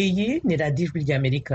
Iyi ni radiyo ijwi ry'Amerika.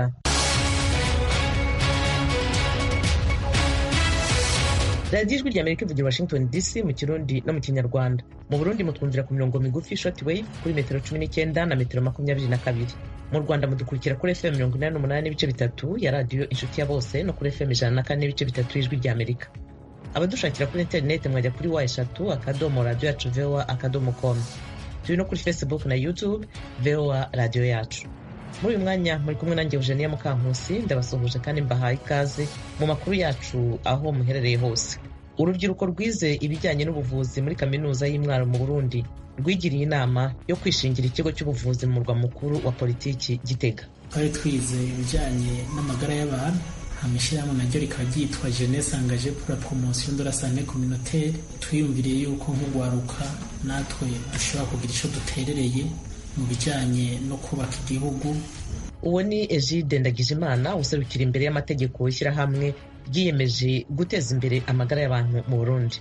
radiyo ijwi ry'Amerika ivugira Washington DC mu Kirundi no mu Kinyarwanda. Mu Burundi mutwumvira ku mirongo migufi shortwave kuri metero 19 na metero 22. Mu Rwanda mudukurikira kuri FM 88 n'ibice bitatu ya radiyo Inshuti ya Bose no kuri FM 104 n'ibice bitatu y'ijwi ry'Amerika. Abadushakira kuri internet mwajya kuri wa3.radio.voa.com. Turi no kuri Facebook na YouTube VOA Radio Yacu. Muri uyu mwanya muri kumwe nanjye Eugenia Mukankusi, ndabasuhuje kandi mbahaye ikaze mu makuru yacu aho muherereye hose. Urubyiruko rwize ibijyanye n'ubuvuzi muri kaminuza y'Imwaro mu Burundi rwigiriye inama yo kwishingira ikigo cy'ubuvuzi mu murwa mukuru wa politiki Gitega. Twari twize ibijyanye n'amagara y'abantu, amashirahamwe naryo rikaba ryitwa Jeunesse Engagée pour la Promotion de la Santé Communautaire. Twiyumviriye yuko nk'ugwaruka natwe dushobora kugira icyo duterereye mu bijyanye no kubaka igihugu. Uwo ni Egide Ndagijimana userukira imbere y'amategeko ishyirahamwe ryiyemeje guteza imbere amagara y'abantu mu Burundi.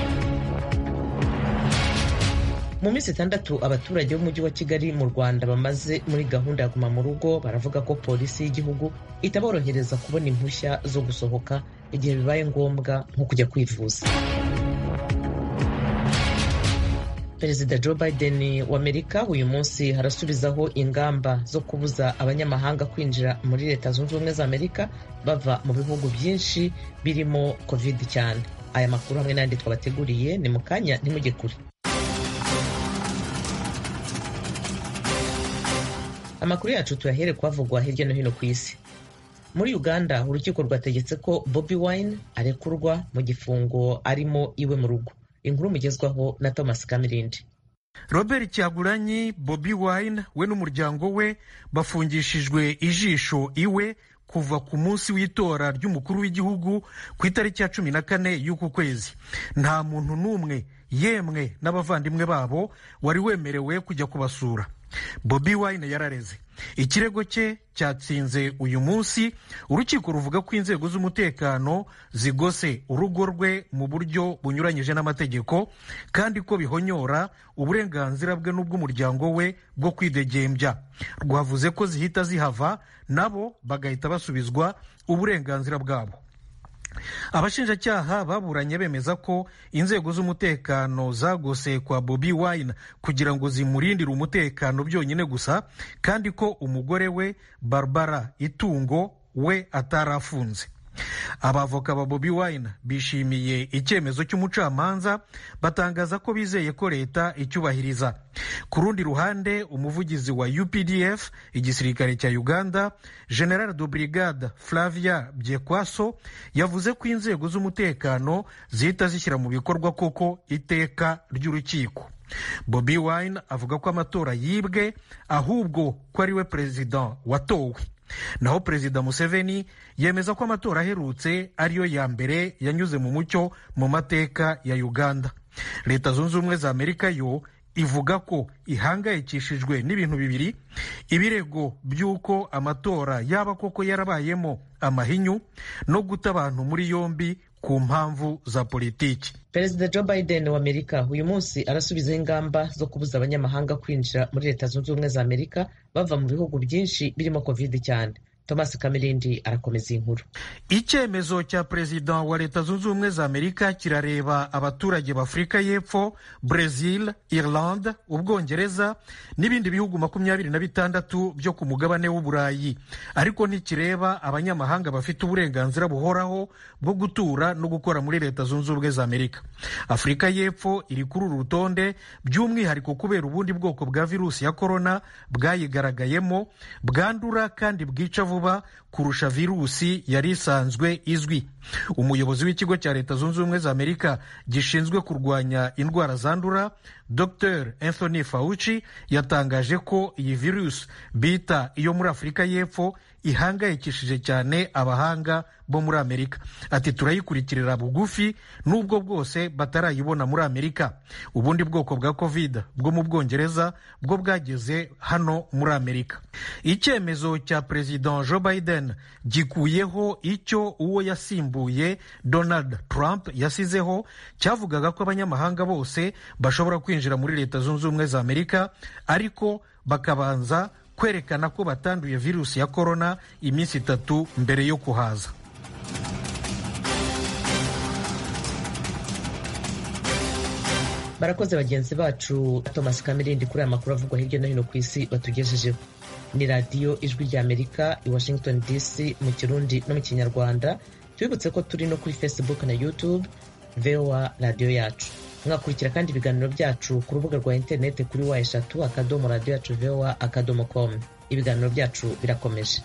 Mu minsi 6 abaturage b'umujyi wa Kigali mu Rwanda bamaze muri gahunda ya guma mu rugo baravuga ko polisi y'igihugu itaborohereza kubona impushya zo gusohoka igihe bibaye ngombwa nko kujya kwivuza. Perezida Joe Biden wa Amerika uyu munsi harasubizaho ingamba zo kubuza abanyamahanga kwinjira muri Leta Zunze Ubumwe za Amerika bava mu bihugu byinshi birimo COVID cyane. Aya makuru hamwe n'andi twabateguriye ni mukanya ntimujye kure. Amakuru yacu tuyahere kwavugwa hirya no hino ku isi. Muri Uganda urukiko rwategetse ko Bobi Wine arekurwa mu gifungo arimo iwe mu rugo. Inkuru mugezwaho na Thomas Kamirindi. Robert Kyagulanyi Bobi Wine we n'umuryango we bafungishijwe ijisho iwe kuva ku munsi w'itora ry'umukuru w'igihugu ku itariki ya 14 y'uku kwezi. Nta muntu n'umwe yemwe n'abavandimwe babo wari wemerewe kujya kubasura. Bobi Wine yarareze. Ikirego cye cyatsinze uyu munsi. Urukiko ruvuga ko inzego z'umutekano zigose urugo rwe mu buryo bunyuranyije n'amategeko kandi ko bihonyora uburenganzira bwe n'ubw'umuryango we bwo kwidegembya. Rwavuze ko zihita zihava nabo bagahita basubizwa uburenganzira bwabo. Abashinjacyaha baburanye bemeza ko inzego z'umutekano zagose kwa Bobi Wine kugira ngo zimurindire umutekano byonyine gusa kandi ko umugore we Barbara Itungo we atarafunze. Abavoka ba Bobi Wine bishimiye icyemezo cy'umucamanza batangaza ko bizeye ko leta icyubahiriza. Ku rundi ruhande umuvugizi wa UPDF igisirikare cya Uganda General de Brigade Flavia Byekwaso yavuze ko inzego z'umutekano zihita zishyira mu bikorwa koko iteka ry'urukiko. Bobi Wine avuga ko amatora yibwe ahubwo ko ari we president watowe. Naho Perezida Museveni yemeza ko amatora aherutse ariyo ya mbere yanyuze mu mucyo mu mateka ya Uganda. Leta Zunze Ubumwe za Amerika yo ivuga ko ihangayikishijwe n'ibintu bibiri: ibirego by'uko amatora yaba koko yarabayemo amahinyu no guta abantu muri yombi ku mpamvu za politiki. Perezida Joe Biden wa Amerika uyu munsi arasubizaho ingamba zo kubuza abanyamahanga kwinjira muri Leta Zunze Ubumwe za Amerika bava mu bihugu byinshi birimo COVID cyane. Thomas Kamirindi arakomeza inkuru. Icyemezo cya Perezida wa Leta Zunze Ubumwe za Amerika kirareba abaturage b'Afrika y'Epfo, Brazil, Irlande, Ubwongereza n'ibindi bihugu 26 byo ku mugabane w'Uburayi, ariko ntikireba abanyamahanga bafite uburenganzira buhoraho bwo gutura no gukora muri Leta Zunze Ubumwe za Amerika. Afrika y'Epfo iri kuri uru rutonde by'umwihariko kubera ubundi bwoko bwa virusi ya corona bwayigaragayemo bwandura kandi bwica vuba kurusha virusi yari isanzwe izwi. Umuyobozi w'ikigo cya Leta Zunze Ubumwe za Amerika gishinzwe kurwanya indwara zandura Dr. Anthony Fauci yatangaje ko iyi virus bita iyo muri Afrika y'Epfo ihangayikishije cyane abahanga bo muri Amerika. Ati turayikurikirira bugufi nubwo bwose batarayibona muri Amerika. Ubundi bwoko bwa COVID bwo mu Bwongereza bwo bwageze hano muri Amerika. Icyemezo cya President Joe Biden gikuyeho icyo uwo yasimbuye Donald Trump yasizeho cyavugaga ko abanyamahanga bose bashobora kwinjira muri Leta Zunze Ubumwe za Amerika ariko bakabanza kwerekana ko batanduye virusi ya korona iminsi 3 mbere yo kuhaza. Barakoze bagenzi bacu Thomas Kamirindi kuri aya makuru avugwa hirya no hino ku isi batugejejeho. Ni radiyo Ijwi ry'Amerika i Washington DC mu Kirundi no mu Kinyarwanda. Tubibutse ko turi no kuri Facebook na YouTube VOA radiyo yacu. Mwakurikira kandi ibiganiro byacu ku rubuga rwa interineti kuri wa3.radio.voa.com. Ibiganiro byacu birakomeje.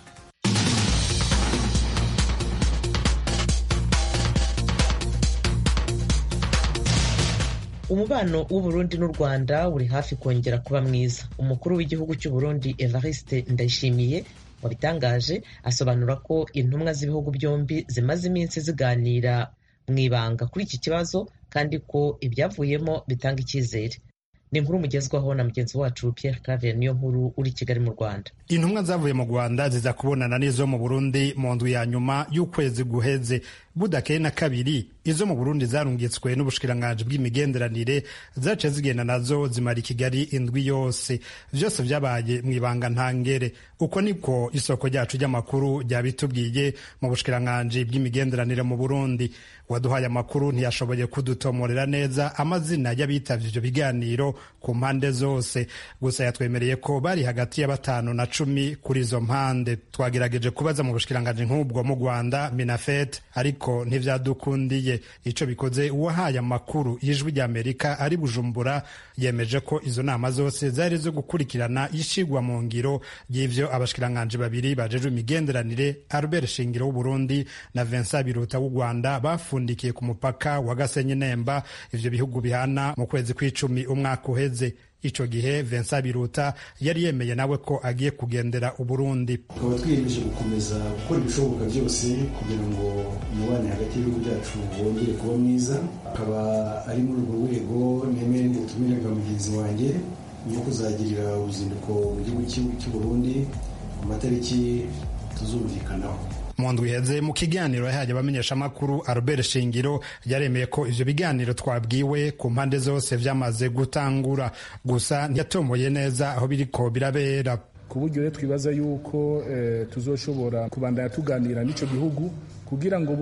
Umubano w'u Burundi n'u Rwanda uri hafi kongera kuba mwiza. Umukuru w'igihugu cy'u Burundi Evariste Ndayishimiye wabitangaje asobanura ko intumwa z'ibihugu byombi zimaze iminsi ziganira mu ibanga kuri iki kibazo kandi ko ibyavuyemo bitanga icyizere. Ni inkuru mugezwaho na mugenzi wacu Pierre Claver niyo nkuru uri Kigali mu Rwanda. Intumwa zavuye mu Rwanda ziza kubonana n'izo mu Burundi mu ndwi ya nyuma y'ukwezi guheze. Budakeye na kabiri izo mu Burundi zarungitswe n'ubushikiranganji bw'imigenderanire zace zigenda nazo zimara Kigali indwi yose. Vyose vyabaye mu ibanga ntangere. Uko niko isoko ryacu ry'amakuru ryabitubwiye mu bushikiranganji bw'imigenderanire mu Burundi. Waduhaye amakuru ntiyashoboye kudutomorera neza amazina y'abitavye ivyo biganiro ku mpande zose, gusa yatwemereye ko bari hagati ya 5 na 10 kuri izo mpande. Twagerageje kubaza mu bushikiranganji nk'ubwo mu Rwanda Minafet ariko ntivyadukundiye. Ico bikoze uwahaye amakuru y'Ijwi ry'Amerika ari Bujumbura yemeje ko izo nama zose zari zo gukurikirana ishigwa mu ngiro y'ivyo abashikiranganji babiri bajejwe imigenderanire Albert Shingiro w'u Burundi na Vincent Biruta w'u Rwanda bafundikiye ku mupaka wa Gasenyi Nemba ivyo bihugu bihana mu kwezi kw'icumi umwaka uheze. Ico gihe Vincent Biruta yari yemeye nawe ko agiye kugendera u Burundi. Tukaba twiyemeje gukomeza gukora ibishoboka byose kugira ngo umubano hagati y'ibihugu byacu wongere kuba mwiza. Akaba ari muri urwo rwego nemeye gutumirwa mugenzi wanjye yo kuzagirira uruzinduko mu gihugu cy'u Burundi mu matariki tuzumvikanaho. Mu ndwi iheze mu kiganiro yahaye abamenyesha amakuru Albert Shingiro yaremeye ko ivyo biganiro twabwiwe ku mpande zose vyamaze gutangura, gusa ntiyatomoye neza aho biriko birabera. Ku buryo twibaza yuko tuzoshobora kubandanya tuganira n'ico gihugu kugira ngo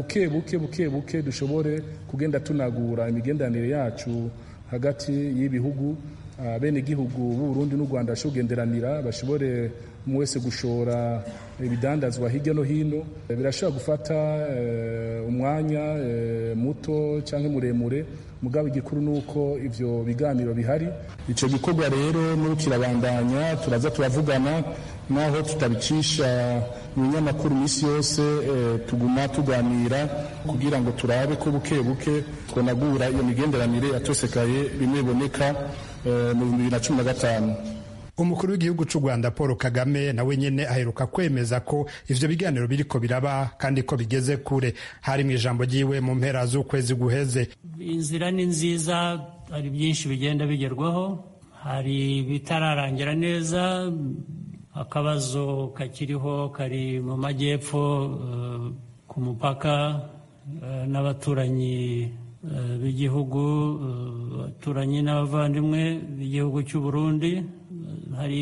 buke dushobore kugenda tunagura imigenderanire yacu hagati y'ibihugu. Bene igihugu b'u Burundi n'u Rwanda bashogenderanira bashobore mu wese gushora ibidandazwa hirya no hino. Birashobora gufata umwanya muto cyangwa muremure, mugabo igikuru nuko ivyo biganiro bihari. Ico gikorwa rero n'ukirabandanya turaza turavugana naho tutabicisha mu binyamakuru misi yose, tuguma tuganira kugira ngo turabe ko buke twonagura iyo migenderanire yatosekaye bimwe boneka mu 2015. Umukuru w'igihugu cy'u Rwanda Paul Kagame nawe nyene aheruka kwemeza ko ivyo biganiro biriko biraba kandi ko bigeze kure. Hari mu ijambo ryiwe mu mpera z'ukwezi guheze. Inzira ni nziza, hari byinshi bigenda bigerwaho, hari bitararangira neza. Akabazo kakiriho kari mu majyepfo ku mupaka n'abaturanyi b'igihugu, abaturanyi n'abavandimwe b'igihugu cy'u Burundi. Hari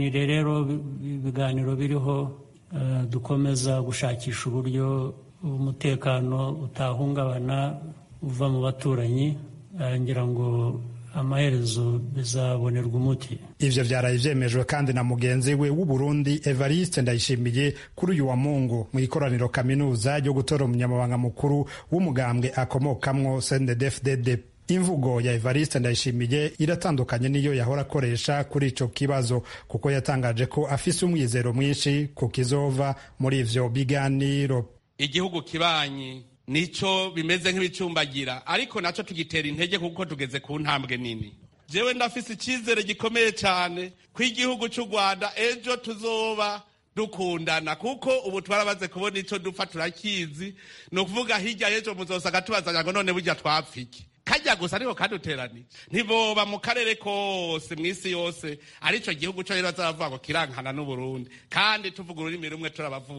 ibiganiro biriho dukomeza gushakisha uburyo umutekano utahungabana uva mu baturanyi, ngira ngo amaherezo bizabonerwa umuti. Ivyo vyaraye vyemejwe kandi na mugenzi we w'u Burundi Evariste Ndayishimiye kuri uyu wa Mungu mu ikoraniro kaminuza ryo gutora umunyamabanga mukuru w'umugambwe akomokamwo CNDD-FDD. Imvugo ya Evariste Ndayishimiye iratandukanye niyo yahora akoresha kuri ico kibazo, kuko yatangaje ko afise umwizero mwinshi ku kizova muri ivyo biganiro. Igihugu kibanyi nico bimeze nk'ibicumbagira, ariko naco tugitera intege kuko tugeze ku ntambwe nini. Jewe ndafise icizere gikomeye cyane ko igihugu cy'u Rwanda ejo tuzoba dukundana, kuko ubu twarabaze kubona ico dupfa turakizi. No kuvuga hirya y'ejo muzosaga tubazanya ngo none burya twapfiki kajya gusa ariko kaduteranije. Ntiboba mu karere kose mw'isi yose arico gihugu cyo rero azavuga ngo kirankana n'u Burundi, kandi tuvuga ururimi rumwe turabavukanye.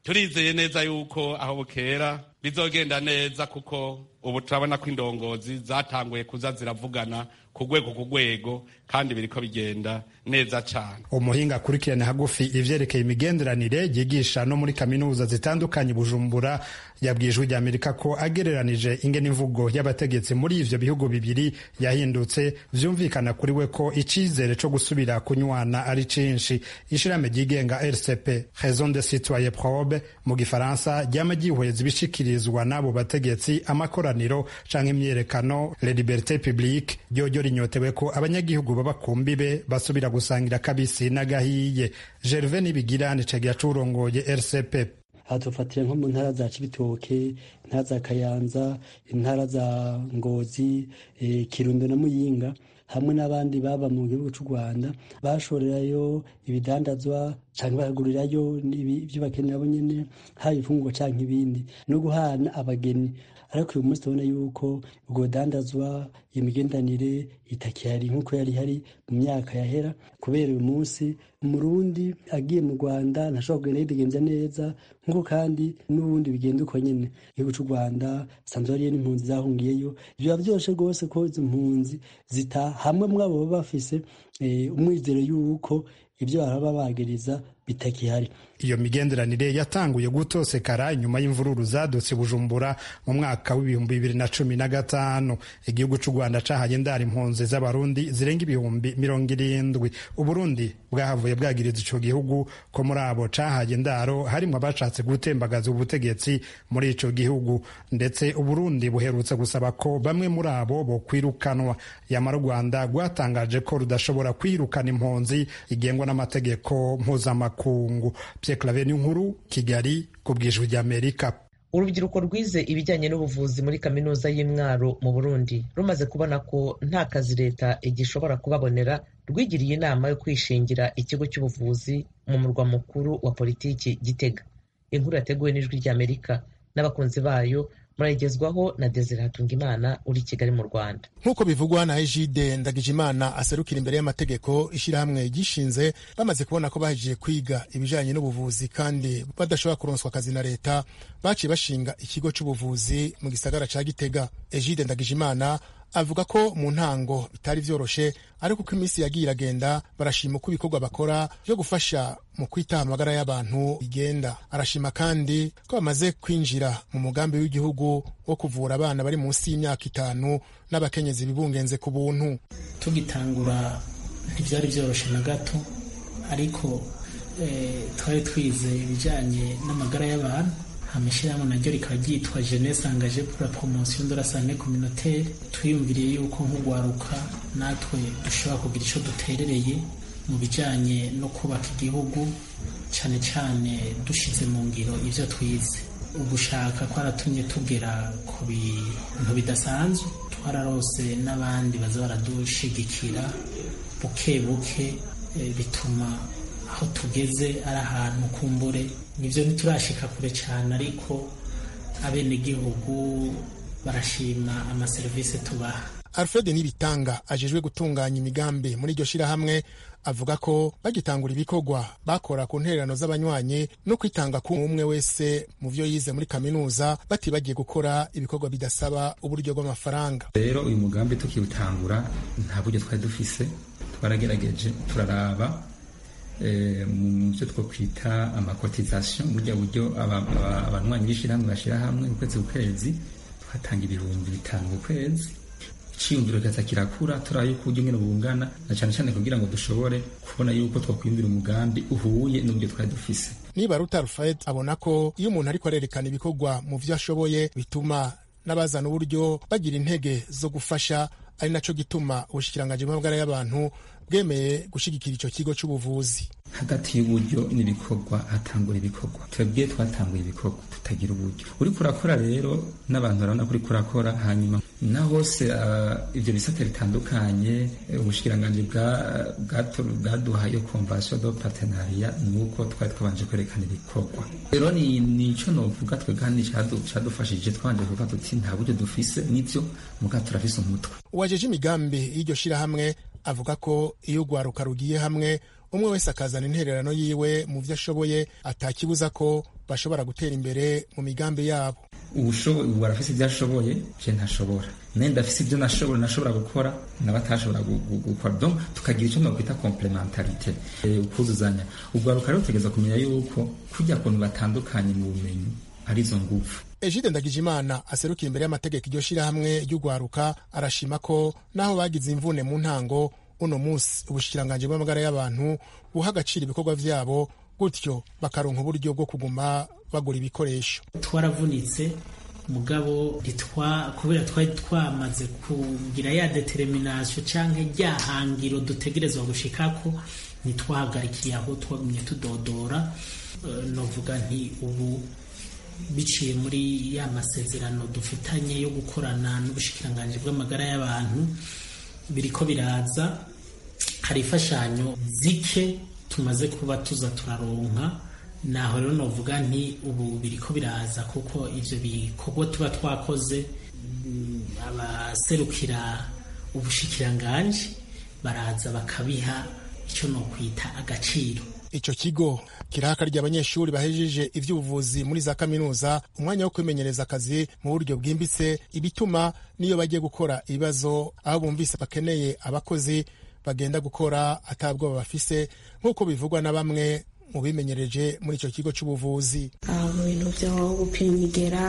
turizeye neza yuko aho bukera bizogenda neza, kuko ubu turabona ko indongozi zatanguye kuza ziravugana ku rwego kandi biriko bigenda neza cyane. Umuhinga akurikirana hagufi ivyerekeye imigenderanire yigisha no muri kaminuza zitandukanye Bujumbura yabwijwe rya Amerika ko agereranije ingene imvugo y'abategetsi muri ivyo bihugu bibiri yahindutse, vyumvikana kuri we ko icizere co gusubira kunywana ari cinshi. Ishirahamwe ryigenga RCP Raison de Citoyen Probe mu gifaransa ryama ryihweza ibishikirizwa n'abo bategetsi, amakoraniro canke imyerekano Les Libertés Publiques ryo rinyotewe ko abanyagihugu baba kumbibe basubira gusangira kabisi n'agahiye. Gervais Nibigirani cegira curongoye RCP. Hatufatira nko mu ntara za Cibitoke, intara za Kayanza, intara za Ngozi, Kirundo na Muyinga, hamwe n'abandi baba mu gihugu cy'u Rwanda bashorerayo ibidandazwa cyangwa bakagurirayo ibyo bakenera bo nyene, haba ifungurwa cyangwa ibindi, no guhana abageni. Ariko uyu munsi tubona yuko ubwo dandazwa imigendanire itakihari nk'uko yari hari mu myaka yahera, kubera uyu munsi umurundi agiye mu Rwanda ntashobora kugenda yidegemvya neza nk'uko kandi n'ubundi bigenda uko nyene. Igihugu cy'u Rwanda sanzwe hariyo n'impunzi zahungiyeyo, biba vyoshe rwose ko izo mpunzi zita hamwe mwabo baba bafise umwizero yuko ibyo baraba bagiriza bitakihari. Iyo migenderanire yatanguye gutosekara inyuma y'imvururu zadutse Bujumbura mu mwaka w'ibihumbi 2015. Igihugu cy'u Rwanda cahaye indaro impunzi z'abarundi zirenga ibihumbi 70. Uburundi bwahavuye bwagiriza ico gihugu ko muri abo cahaye indaro harimo abashatse gutembagaza ubutegetsi muri ico gihugu, ndetse Uburundi buherutse gusaba ko bamwe muri abo bo kwirukanwa. Yamara Rwanda rwatangaje ko rudashobora kwirukana impunzi igengwa n'amategeko mpuzamakungu. Claver Nkuru, Kigali, ku bw'Ijwi ry'Amerika. Urubyiruko rwize ibijyanye n'ubuvuzi muri kaminuza y'Imwaro mu Burundi rumaze kubona ko nta kazi leta igishobora kubabonera, rwigiriye inama yo kwishingira ikigo cy'ubuvuzi mu murwa mukuru wa politiki Gitega. Inkuru yateguwe n'Ijwi ry'Amerika n'abakunzi bayo, murayigezwaho na Desire Hatungimana uri Kigali mu Rwanda. Nk'uko bivugwa na Egide Ndagijimana aserukira imbere y'amategeko ishirahamwe gishinze, bamaze kubona ko bahejeje kwiga ibijanye n'ubuvuzi kandi badashobora kuronswa akazi na leta, baciye bashinga ikigo c'ubuvuzi mu gisagara ca Gitega. Egide Ndagijimana avuga ko mu ntango bitari vyoroshe, ariko uko iminsi yagiye iragenda barashima uko ibikorwa bakora byo gufasha mu kwitaho amagara y'abantu bigenda. Arashima kandi ko bamaze kwinjira mu mugambi w'igihugu wo kuvura abana bari munsi y'imyaka 5 n'abakenyezi bibungenze ku buntu. Tugitangura ntivyari vyoroshe na gato, ariko twari twize ibijanye n'amagara y'abantu. Amashirahamwe naryo rikaba ryitwa Jeunesse Engagée pour la Promotion de la Santé Communautaire. Twiyumviriye yuko nk'ugwaruka natwe dushobora kugira ico duterereye mu bijanye no kubaka igihugu, cane cane dushize mu ngiro ivyo twize. Ugushaka kwaratumye tugera ku bintu bidasanzwe, twararose n'abandi baza baradushigikira buke buke, bituma aho tugeze ari ahantu kumbure. Nivyo ntiturashika kure cyane, ariko abenegihugu barashima amaserivisi tubaha. Alfred Nibitanga ajejwe gutunganya imigambi muri iryo shirahamwe avuga ko bagitangura ibikorwa bakora ku ntererano z'abanywanyi no kwitanga ku umwe wese mu vyo yize muri kaminuza, batibagiye gukora ibikorwa bidasaba uburyo bw'amafaranga. Rero uyu mugambi tukiwutangura nta buryo twari dufise, twaragerageje turaraba mu byo twokwita amakotization, burya buryo abanywanyi b'ishirahamwe bashira hamwe ukwezi twatanga 5,000 ku kwezi. Iciyumviro kaza kirakura, turaye ko ujye ngene bungana, na cyane cyane kugira ngo dushobore kubona yuko twakwiyumvira umugambi uhuye n'uburyo twari dufise. Niba Rutarfed abona ko iyo umuntu ariko arerekana ibikorwa mu vyo ashoboye bituma n'abazana uburyo bagira intege zo gufasha, ari naco gituma ubushikiranganji bw'amagara y'abantu bwemeye gushigikira ico kigo c'ubuvuzi. Hagati y'uburyo n'ibikorwa hatangura ibikorwa, twebwe twatanguye ibikorwa tutagira uburyo. Uriko urakora rero n'abantu barabona kuri kurakora, hanyuma na hose ivyo bisate bitandukanye ubushikiranganji bwaduhaye convention de partenariat, nuko twari twabanje kwerekana ibikorwa. Rero ni ico novuga twe kandi cadufashije, twanje kuvuga tuti nta buryo dufise, nivyo muga turafise umutwe. Uwajeje imigambi y'iryo shirahamwe avuga ko iyo urwaruka rugiye hamwe umwe wese akazana intererano yiwe mu vyo ashoboye atakibuza ko bashobora gutera imbere mu migambi yabo. ubu arafise ibyo ashoboye je ntashobora, nenda afise ibyo nashobora gukora n'abatashobora gukora, donc tukagira icyo nokwita complementarité, ukuzuzanya. Urwaruka rero tutegeza kumenya yuko kujya kuntu batandukanye mu bumenyi arizo ngufu. Egide Ndagijimana aserukira imbere y'amategeko iryo shirahamwe ry'urwaruka arashima ko naho bagize imvune mu ntango uno musi ubushikiranganji bw'amagara y'abantu buha agaciro ibikorwa vyabo, gutyo bakaronka uburyo bwo kuguma bagura ibikoresho. Twaravunitse mugabo kubera twari twamaze kugira ya determination canke rya hangiro dutegerezwa gushikako, ntitwahagarikiye aho twagumye tudodora. Novuga nti ubu biciye muri ya masezerano dufitanye yo gukorana n'ubushikiranganji bw'amagara y'abantu biriko biraza, hari imfashanyo zike tumaze kuba tuza turaronka, naho rero novuga nti ubu biriko biraza kuko ivyo bikorwa tuba twakoze abaserukira ubushikiranganji baraza bakabiha icyo nokwita agaciro. Ico kigo kirahakarya abanyeshuri bahejeje ivy'ubuvuzi muri za kaminuza umwanya wo kwimenyereza akazi mu buryo bwimbitse, ibituma niyo bagiye gukora ibibazo aho bumvise bakeneye abakozi bagenda gukora atabwoba bafise, nk'uko bivugwa na bamwe mu bimenyereje muri ico kigo c'ubuvuzi. Mu bintu vyo gupima imigera,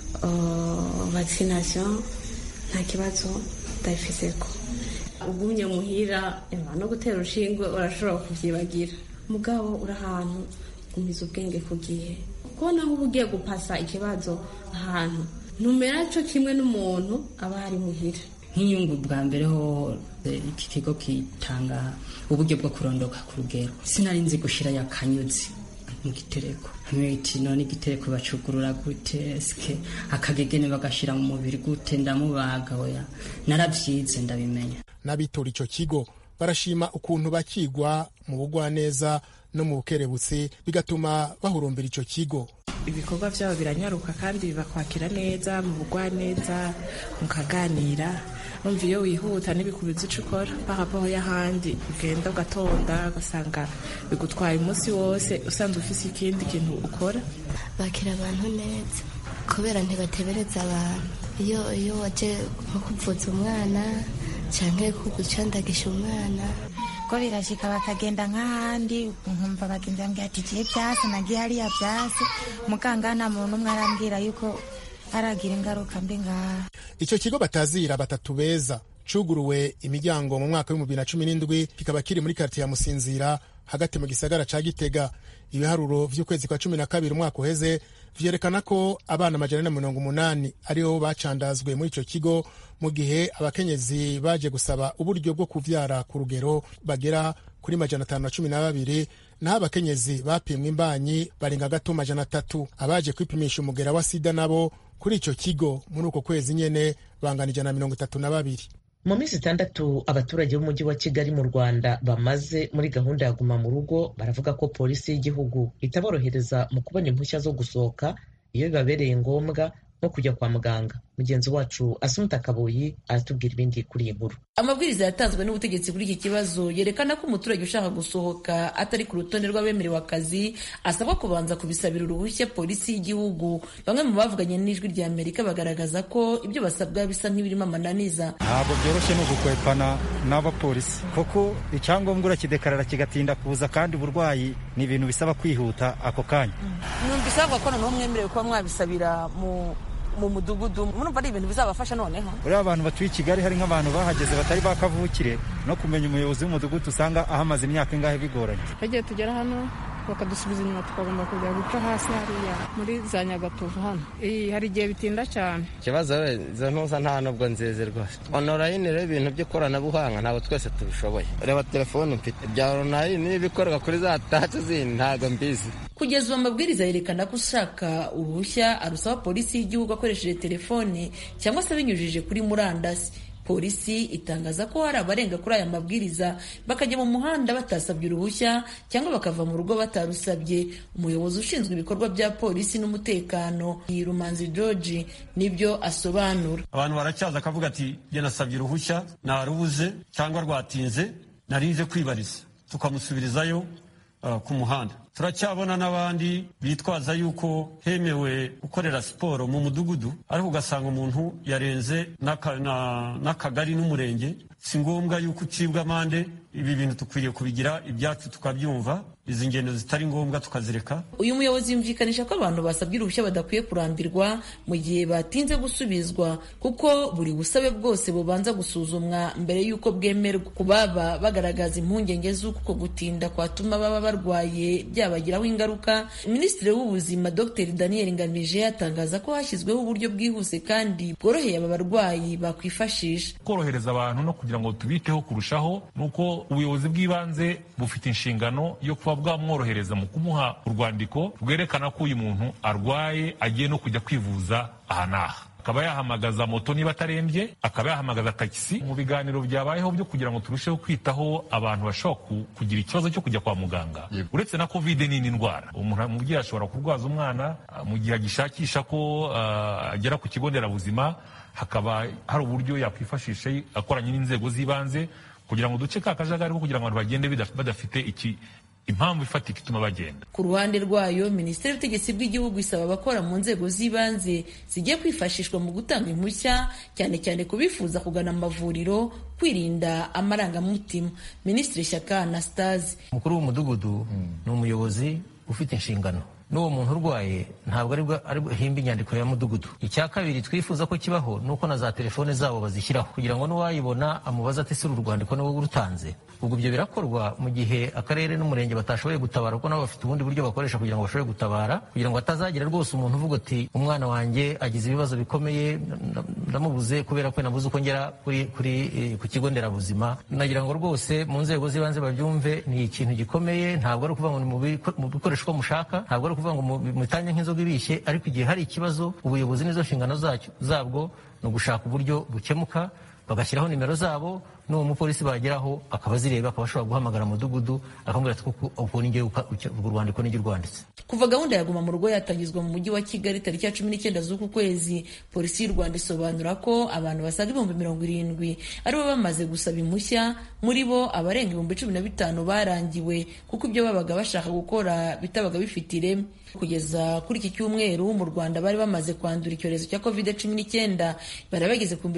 vaccination, nta kibazo ndabifiseko. Ugumye muhira no gutera urushinge urashobora kuvyibagira, mugabo uri ahantu umiza ubwenge ku gihe, kubona aho uba ugiye gupasa ikibazo ahantu ntumera co kimwe n'umuntu aba ari muhira. Nk'inyungu bwa mbere ho iki kigo kitanga uburyo bwo kurondoka ku rugero, sinari nzi gushira yakanyuzi mu gitereko, hamwiti none igitereko bacugurura gute, eske akagegene bagashira mu mubiri gute, ndamubaga oya, naravyize ndabimenya. N'abitura ico kigo barashima ukuntu bakigwa mu bugwaneza no mu bukerebutsi, bigatuma bahurumbira ico kigo. Ibikorwa vyabo biranyaruka kandi bakwakira neza mu bugwaneza, mukaganira. Umva iyo wihuta n'ibikubiza ico ukora parapo y'ahandi ugenda ugatonda ugasanga bigutwaye umunsi wose usanzwe ufise ikindi kintu ukora. Bakira abantu neza kubera ntibatebereza abantu. Iyo waje nko kuvuza umwana canke kugucandagisha umwana ko birashika bakagenda nk'ahandi, nkumva bagenzi bambwira ati je vyase nagiye hariya vyase, muganga nta muntu umwe arambwira yuko aragira ingaruka mbi ngaha. Ico kigo batazira batatu beza cuguruwe imiryango mu mwaka wa 2017 kikaba kiri muri quartier ya Musinzira hagati mu gisagara ca Gitega. Ibiharuro vy'ukwezi kwa 12 umwaka uheze vyerekana ko abana 180 ariho bacandazwe muri ico kigo, mu gihe abakenyezi baje gusaba uburyo bwo kuvyara ku rugero bagera kuri 512, naho abakenyezi bapimwe imbanyi barenga gato 300. Abaje kwipimisha umugera wa sida nabo kuri ico kigo muri uko kwezi nyene bangana 132. Mu minsi 6 abaturage b'umujyi wa Kigali mu Rwanda bamaze muri gahunda ya guma mu rugo baravuga ko polisi y'igihugu itaborohereza mu kubona impushya zo gusohoka iyo bibabereye ngombwa nko kujya kwa muganga. Mugenzi wacu Asumta Kaboyi aratubwira ibindi kuri iyi nkuru. Amabwiriza yatanzwe n'ubutegetsi kuri iki kibazo yerekana ko umuturage ushaka gusohoka atari ku rutonde rw'abemerewe akazi asabwa kubanza kubisabira uruhushya polisi y'igihugu. Bamwe mu bavuganye n'ijwi rya Amerika bagaragaza ko ibyo basabwa bisa nk'ibirimo amananiza. Ntabwo byoroshye no gukwepana n'abapolisi kuko icyangombwa urakidekarara kigatinda kuza, kandi uburwayi ni ibintu bisaba kwihuta ako kanya. Numvise bavuga ko noneho mwemerewe kuba mwabisabira mu mudugudu, murumva ari ibintu bizabafasha noneho. Uriya abantu batuye i Kigali hari nk'abantu bahageze batari bakavukire, no kumenya umuyobozi w'umudugudu usanga ahamaze imyaka ingahe bigoranye. Hagiye tugera hano bakadusubiza inyuma tukagomba kujya guca hasi hariya muri za Nyagatovu hano. Hari igihe bitinda cyane. Ikibazo izo ntuza nta nubwo nzize rwose. Online rero ibintu by'ikoranabuhanga ntabwo twese tubishoboye. Reba telefone mfite bya online n'ibikorwa kuri za touch zindi ntabwo mbizi. Kugeza ubu amabwiriza yerekana ko ushaka uruhushya arusaba polisi y'igihugu akoresheje telefone cyangwa se abinyujije kuri murandasi. polisi itangaza ko hari abarenga kuri aya mabwiriza bakajya mu muhanda batasabye uruhushya cyangwa bakava mu rugo batarusabye. Umuyobozi ushinzwe ibikorwa bya polisi n'umutekano Rumanzi George nibyo asobanura. Abantu baracyaza akavuga ati jye nasabye uruhushya narubuze cyangwa rwatinze narinze kwibariza tukamusubirizayo ku muhanda. Turacyabona n'abandi bitwaza yuko hemewe gukorera siporo mu mudugudu ariko ugasanga umuntu yarenze n'akagari n'umurenge. Si ngombwa yuko ucibwa amande. Ibi bintu tukwiriye kubigira ibyacu tukabyumva, izi ngendo zitari ngombwa tukazireka. Uyu muyobozi yumvikanisha ko abantu basabye uruhushya badakwiye kurambirwa mu gihe batinze gusubizwa, kuko buri busabe bwose bubanza gusuzumwa mbere y'uko bwemerwa. Ku baba bagaragaza impungenge z'uko gutinda kwatuma baba barwaye byabagiraho ingaruka, Minisitiri w'Ubuzima Dr Daniel Ngamije atangaza ko hashyizweho uburyo bwihuse kandi bworoheye aba barwayi bakwifashisha. Korohereza abantu no kugira ngo tubiteho kurushaho nuko ubuyobozi bw'ibanze bufite inshingano yo kuba bwamworohereza mu kumuha urwandiko rwerekana ko uyu muntu arwaye agiye no kujya kwivuza aha n'aha. Akaba yahamagaza moto niba atarembye, akaba yahamagaza taxi. Mu biganiro byabayeho byo kugira ngo turusheho kwitaho abantu bashobora kugira ikibazo cyo kujya kwa muganga. Uretse na covid ni indwara umubyeyi ashobora kurwaza umwana mu gihe agishakisha ko agera ku kigo nderabuzima, hakaba hari uburyo yakwifashisha akoranye n'inzego z'ibanze kugira ngo duce ka kajagari ko kugira ngo abantu bagende badafite impamvu ifatika ituma bagenda. Ku ruhande rwayo, Minisiteri y'Ubutegetsi bw'Igihugu isaba abakora mu nzego z'ibanze zigiye kwifashishwa mu gutanga impushya, cyane cyane ku bifuza kugana amavuriro, kwirinda amarangamutima. Minisitiri Shyaka Anastase: umukuru w'umudugudu ni umuyobozi ufite inshingano. N'uwo muntu urwaye ntabwo ari himba inyandiko ya mudugudu. Icya kabiri twifuza ko kibaho nuko na za telefone zabo bazishyiraho kugira ngo n'uwayibona amubaza ati sura urwandiko n'uwo urutanze. Ubwo ibyo birakorwa mu gihe akarere n'umurenge batashoboye gutabara, kuko nabo bafite ubundi buryo bakoresha kugira ngo bashobore gutabara, kugira ngo atazagira rwose umuntu uvuga ati umwana wanjye agize ibibazo bikomeye ndamubuze kubera ko nabuze uko ngera ku kigo nderabuzima. Nagira ngo rwose mu nzego z'ibanze babyumve, ni ikintu gikomeye. Ntabwo ari ukuvuga ngo mu bikoresho ko mushaka, ntabwo ari ukuvuga ngo mutange nk'inzoga ibishye, ariko igihe hari ikibazo ubuyobozi n'izo nshingano zabwo ni ugushaka uburyo bukemuka, bagashyiraho nimero zabo, n'uwo mupolisi bageraho akaba azireba, akaba ashobora guhamagara umudugudu akamubwira ati uko ninjye urwo rwandiko ninjye urwanditse. Kuva gahunda ya Guma mu Rugo yatangizwa mu mujyi wa Kigali tariki ya 19 z'uku kwezi, polisi y'u Rwanda isobanura ko abantu basaga 70,000 aribo bamaze gusaba impushya, muri bo abarenga 15,000 barangiwe kuko ibyo babaga bashaka gukora bitabaga bifite ireme. Kugeza kuri iki cyumweru mu Rwanda bari bamaze kwandura icyorezo cya COVID-19 bari bageze ku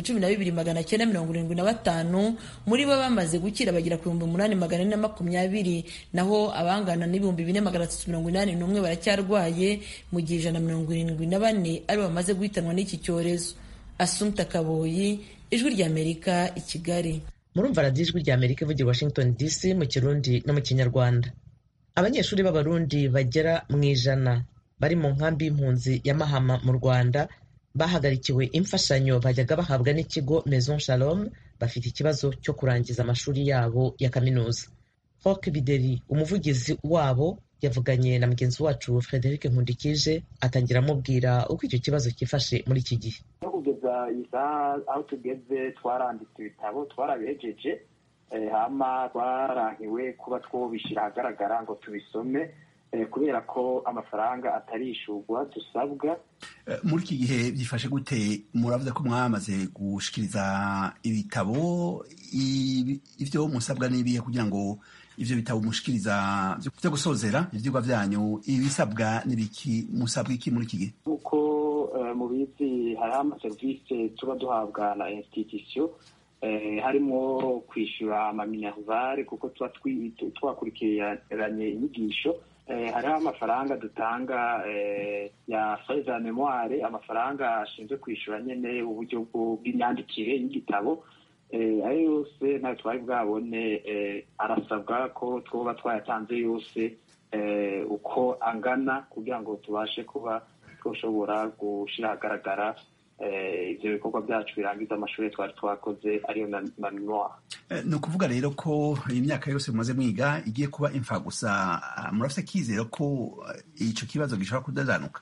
12,975, muri bo bamaze gukira bagera ku 8,420, naho abangana n'4,381 baracyarwaye, mu gihe 174 ari bamaze guhitanwa n'iki cyorezo. Assumpta Kaboyi, Ijwi ry'Amerika, i Kigali. Murumva radiyo Ijwi ry'Amerika ivugira Washington DC mu Kirundi no mu Kinyarwanda. Abanyeshuri b'Abarundi bagera mu 100 bari mu nkambi y'impunzi ya Mahama mu Rwanda bahagarikiwe imfashanyo bajyaga bahabwa n'ikigo Maison Shalom, bafite ikibazo cyo kurangiza amashuri yabo ya kaminuza. Roque Bideri, umuvugizi wabo, yavuganye na mugenzi wacu Frederic Nkundikije, atangira amubwira uko icyo kibazo cyifashe muri iki gihe. Kugeza isaha aho tugeze twaranditse ibitabo, twarabihejeje, hama twarahiwe kuba twobishyira ahagaragara ngo tubisome, kubera ko amafaranga atarishurwa dusabwa. Muri iki gihe byifashe gute? Muravuze ko mwamaze gushikiriza ibitabo, ibyo musabwa n'ibihe kugira ngo ivyo bitabo mushikiriza byo gusozera ivyigwa vyanyu? Ibisabwa n'ibiki? Musabwa iki muri iki gihe? Uko mubizi hari amaserivisi tuba duhabwa na institution, harimo kwishyura amaminervare kuko tuba twakurikiranye inyigisho, hariho amafaranga dutanga ya frais de memoire, amafaranga ashinzwe kwishyura nyene uburyo bw'imyandikire y'igitabo. Ayo yose ntayo twari bwabone, arasabwa ko twoba twayatanze yose uko angana kugira ngo tubashe kuba twoshobora gushyira ahagaragara ibyo bikorwa byacu birangiza amashuri twari twakoze ariyo na memoire. Ni ukuvuga rero ko imyaka yose mumaze mwiga igiye kuba imfa gusa. Murafite kizero ko icyo kibazo gishobora kudazanuka?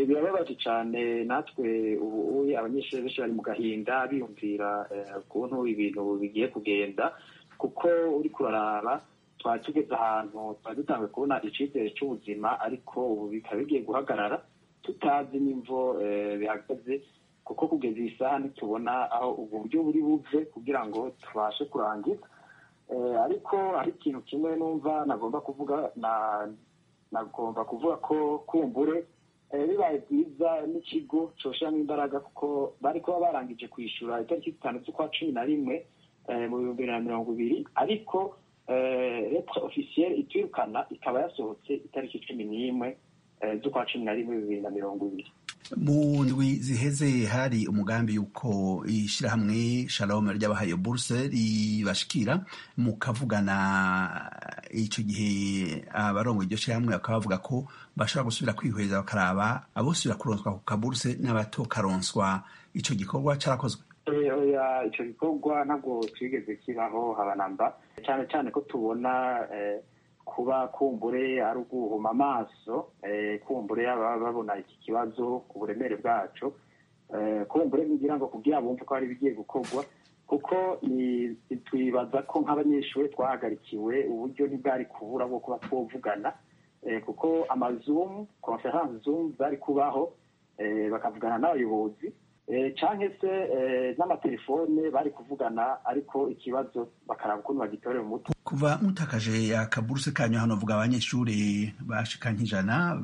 birababaje cyane natwe ubu abanyeshuri benshi bari mu gahinda biyumvira ukuntu ibintu bigiye kugenda kuko uri kuraraba twari tugeze ahantu twari dutangiye kubona icyizere cy'ubuzima ariko ubu bikaba bigiye guhagarara tutazi n'imvo bihagaze kuko kugeza iyi saha ntitubona aho ubwo buryo buri buve kugira ngo tubashe kurangiza ariko hari ikintu kimwe numva nagomba kuvuga ko kumbure bibaye byiza n'ikigo coshiramo imbaraga kuko bari kuba barangije kwishyura itariki 5 z'ukwa 11 mu 2020 ariko lettre officielle itwirukana ikaba yasohotse itariki 11 z'ukwa 11 2020. Mu ndwi ziheze hari umugambi yuko ishirahamwe Shalom ry'abahaye bourse ribashikira mukavugana ico gihe abarongo iryo shirahamwe bakavuga ko bashobora gusubira kwihweza bakaraba abosubira kuronswa ku kaburse n'abatokaronswa. Ico gikorwa carakozwe? Ico gikorwa ntabwo twigeze kibaho habanamba cyane cyane ko tubona kuba kumbure ari uguhuma amaso kumbure babona iki kibazo uburemere bwacu kumbure ngira ngo kugira bumve ko hari bigiye gukorwa kuko twibaza ko nk'abanyeshuri twahagarikiwe uburyo ntibwari kubura bwo kuba twovugana kuko amazoom conference zoom zari kubaho bakavugana n'abayobozi canke se n'amatelefone bari kuvugana ariko ikibazo bakaraba ukuntu bagitorera umutwe. Kuva mutakaje akaburuse kanyu hano vuga abanyeshuri bashika nk'ijana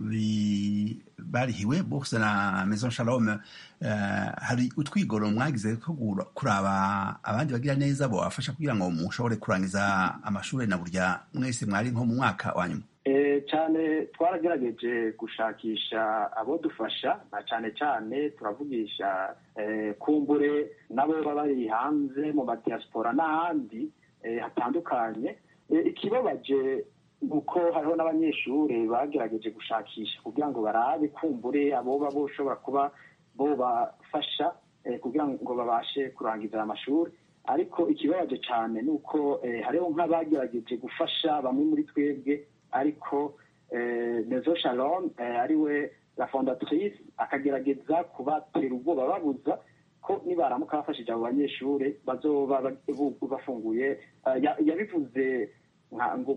barihiwe bourse na Maison Shalom, hari utwigoro mwagize ko kuraba abandi bagira neza bo afasha kugira ngo mushobore kurangiza amashuri na burya mwese mwari nko mu mwaka wa nyuma? Cyane twaragerageje gushakisha abo dufasha na cyane turavugisha kumbure nabo baba bari hanze mu diaspora n'ahandi hatandukanye. Ikibabaje nuko hariho n'abanyeshuri bagerageje gushakisha kugira ngo barabe kumbure abo boshobora kuba bo bafasha kugira ngo babashe kurangiza amashuri, ariko ikibabaje cyane nuko hariho nk'abagerageje gufasha bamwe muri twebwe ariko Maison Shalom ariwe la fondatrice akagerageza kubatera ubwoba babuza ko nibaramuka bafashije abo banyeshuri bazoba bafunguye. Yabivuze ngo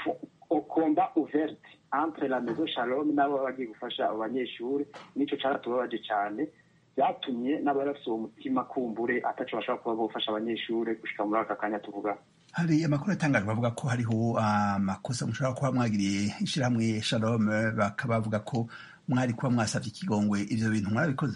combat ouverte entre la Maison Shalom n'abo bagiye gufasha abo banyeshuri, nico caratubabaje cyane byatumye n'abarafise uwo mutima kumbure ataco bashobora kuba bofasha abanyeshuri gushika muri aka kanya tuvuga. Hari amakuru atangajwe bavuga ko hariho amakosa mushobora kuba mwagiriye ishirahamwe Shalom, bakabavuga ko mwari kuba mwasavye ikigongwe. Ivyo bintu mwarabikoze?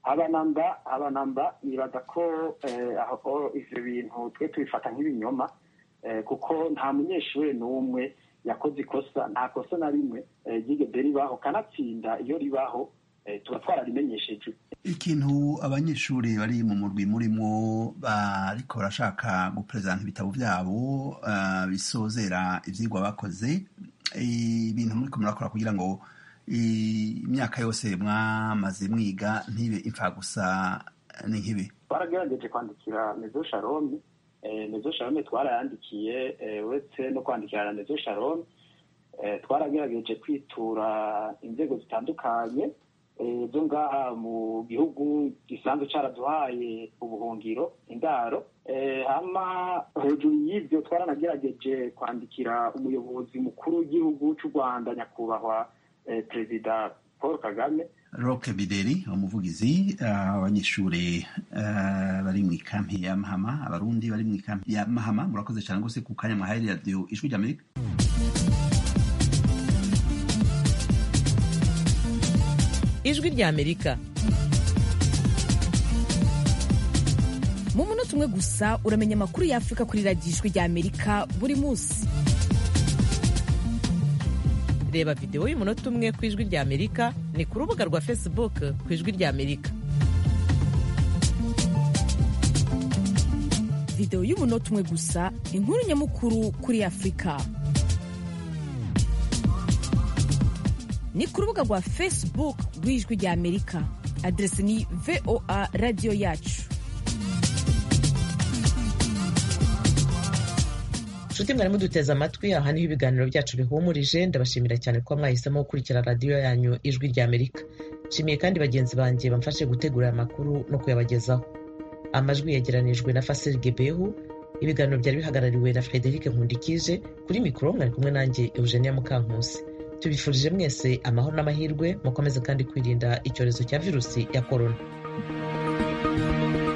Abanamba nibaza ko ivyo bintu twe tubifata nk'ibinyoma kuko nta munyeshuri n'umwe yakoze ikosa, nta kosa na rimwe ryigeze ribaho, kanatsinda iyo ribaho tuba twararimenyesheje. Ikintu abanyeshuri bari mu murwi murimo bariko barashaka gupresenta ibitabo vyabo bisozera ivyigwa bakoze, ibintu muriko murakora kugira ngo imyaka yose mwamaze mwiga ntibe impfa gusa ni nkibi. Baragerageje kwandikira Maison Shalom, Maison Shalom twarayandikiye, uretse no kwandikira Maison Shalom twaragerageje kwitura inzego zitandukanye zo ngaha mu gihugu gisanzwe caraduhaye ubuhungiro indaro. Hama hejuru y'ivyo twaranagerageje kwandikira umuyobozi mukuru w'igihugu c'u Rwanda nyakubahwa Perezida Paul Kagame. Roque Bideri umuvugizi abanyeshuri bari mu ikampi ya Mahama, abarundi bari mu ikampi ya Mahama, murakoze cyane gose ku kanya mwahaye radio Ijwi ry'Amerika. Ijwi ry'Amerika mu munota umwe gusa uramenya amakuru y'Afrika kuri radio Ijwi ry'Amerika buri munsi. Reba video y'umunota umwe ku Ijwi ry'Amerika ni ku rubuga rwa Facebook ku Ijwi ry'Amerika. Video y'umunota umwe gusa, inkuru nyamukuru kuri Afrika. Ni ku rubuga rwa Facebook rw'Ijwi ry'Amerika. Adresi ni VOA Radio Yacu. Nshuti mwari muduteze amatwi, aha niho ibiganiro byacu bihumurije. Ndabashimira cyane ko mwahisemo gukurikira radiyo yanyu Ijwi ry'Amerika. nshimiye kandi bagenzi banjye bamfashe gutegura aya makuru no kuyabagezaho. Amajwi yegeranijwe na Fasil Gebehu, ibiganiro byari bihagarariwe na Frederic Nkundikije, kuri mikoro mwari kumwe nanjye Eugenia Mukankusi. Tubifurije mwese amahoro n'amahirwe, mukomeze kandi kwirinda icyorezo cya virusi ya korona.